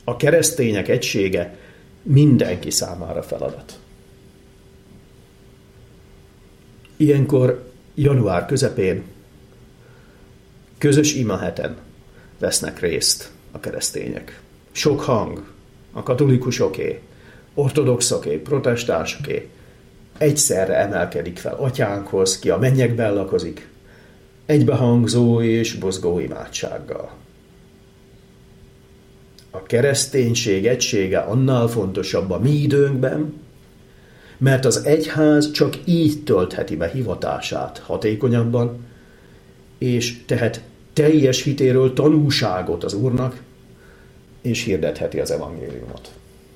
A keresztények egysége mindenki számára feladat. Ilyenkor január közepén közös imaheten vesznek részt a keresztények. Sok hang, a katolikusoké, ortodoxoké, protestánsoké egyszerre emelkedik fel Atyánkhoz, ki a mennyekben lakozik, egybehangzó és mozgó imádsággal. A kereszténység egysége annál fontosabb a mi időnkben, mert az egyház csak így töltheti be hivatását hatékonyabban, és tehet teljes hitéről tanúságot az Úrnak, és hirdetheti az evangéliumot.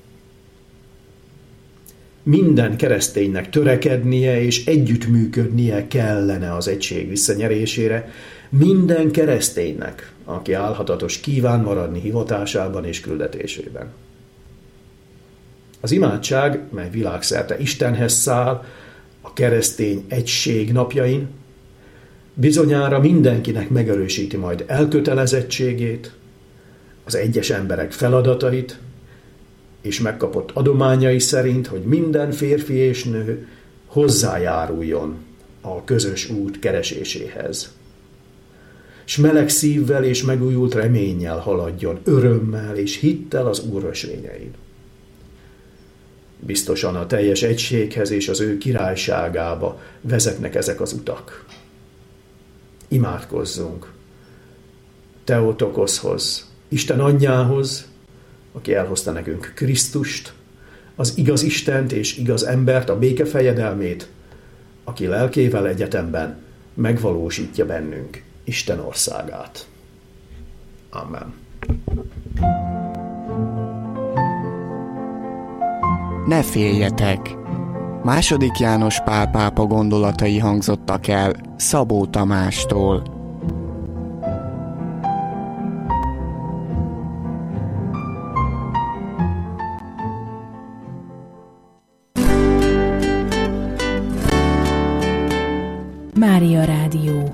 Minden kereszténynek törekednie és együttműködnie kellene az egység visszanyerésére, minden kereszténynek, aki álhatatos kíván maradni hivatásában és küldetésében. Az imádság, mely világszerte Istenhez száll, a keresztény egység napjain, bizonyára mindenkinek megerősíti majd elkötelezettségét, az egyes emberek feladatait, és megkapott adományai szerint, hogy minden férfi és nő hozzájáruljon a közös út kereséséhez. S meleg szívvel és megújult reménnyel haladjon, örömmel és hittel az Úr ösvényein. Biztosan a teljes egységhez és az ő királyságába vezetnek ezek az utak. Imádkozzunk Theotokoszhoz, Isten anyjához, aki elhozta nekünk Krisztust, az igaz Istent és igaz embert, a béke fejedelmét, aki lelkével egyetemben megvalósítja bennünk Isten országát. Amen. Ne féljetek! II. János Pál pápa gondolatai hangzottak el Szabó Tamástól. Mária Rádió.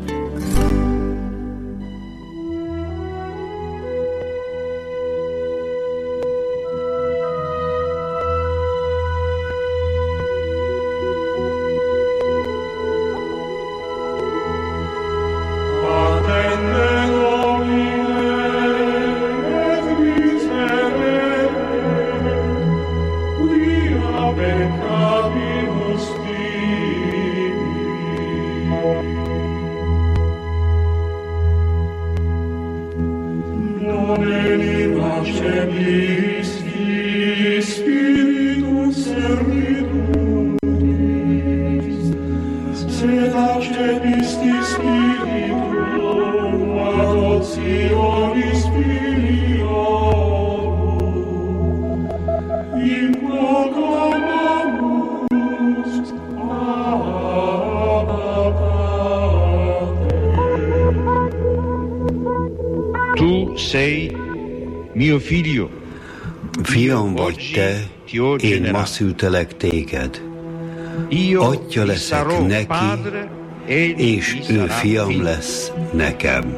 Fiam vagy te, én ma szültelek téged. Atya leszek neki, és ő fiam lesz nekem.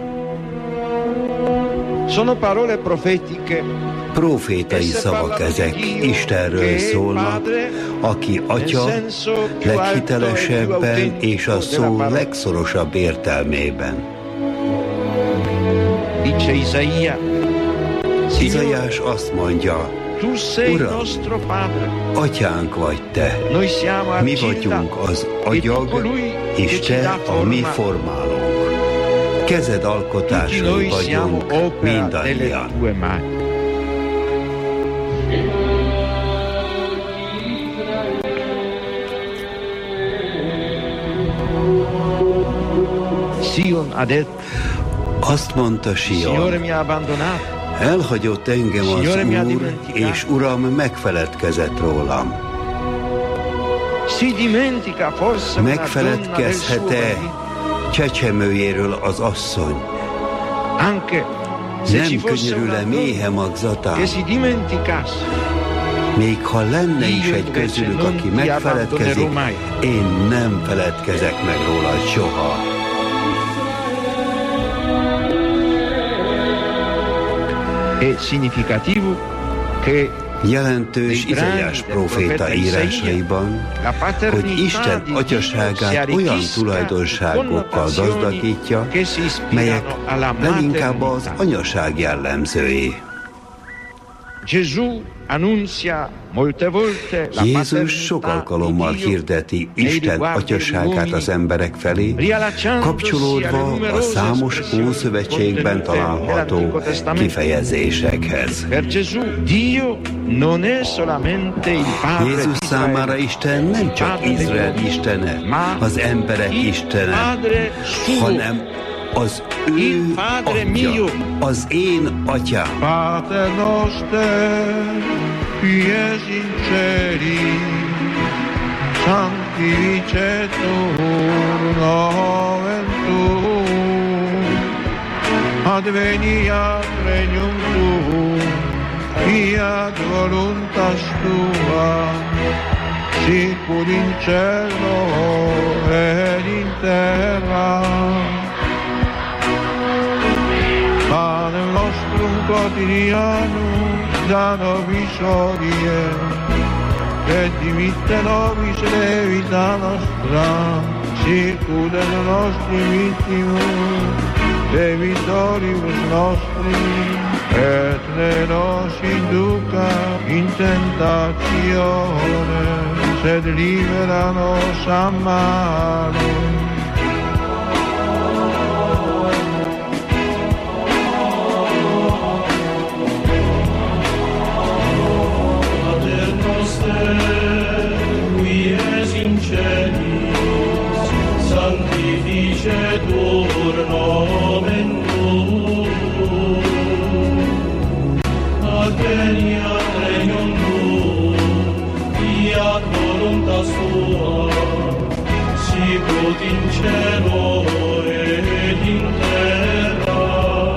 Profétai szavak ezek, Istenről szólnak, aki Atya leghitelesebben és a szó legszorosabb értelmében. Izaiás azt mondja, Uram, Atyánk vagy te, mi vagyunk az agyag, és te a mi formálónk. Kezed alkotásai vagyunk mindannyian. Azt mondta Sion, elhagyott engem az Úr, és Uram megfeledkezett rólam. Megfeledkezhet-e csecsemőjéről az asszony? Nem könyörül-e méhe magzatán? Még ha lenne is egy közülük, aki megfeledkezik, én nem feledkezek meg róla soha. Jelentős Izaiás próféta írásaiban, hogy Isten atyaságát olyan tulajdonságokkal gazdagítja, melyek leginkább az anyaság jellemzői. Jézus sok alkalommal hirdeti Isten atyaságát az emberek felé, kapcsolódva a számos Ószövetségben található kifejezésekhez. Jézus számára Isten nem csak Izrael istene, az emberek istene, hanem az ő atya, az én atyám. Pater noster, qui es in celi, sanctificetur nomen tuum, adveniat regnum tuum, fiat voluntas tua, sicur in cielo ed in terra. Panem nostrum quotidianum da nobis hodie, et dimitte nobis debita nostra, sicut et nostri vittimus debitoribus nostri, et ne nos induca in tentatione, sed libera nos a malo. Sanctificetur nomen tuum, adveniat regnum tuum, fiat voluntas tua, sicut in cielo et in terra.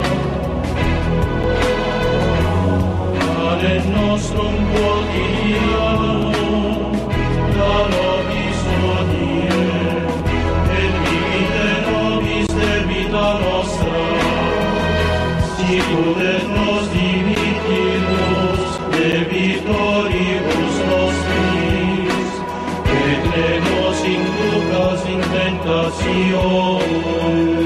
Panem nostrum quotidianum da nobis hodie, nostra, sicut et nos dimittimus debitoribus nostris, et ne nos inducas in tentatione,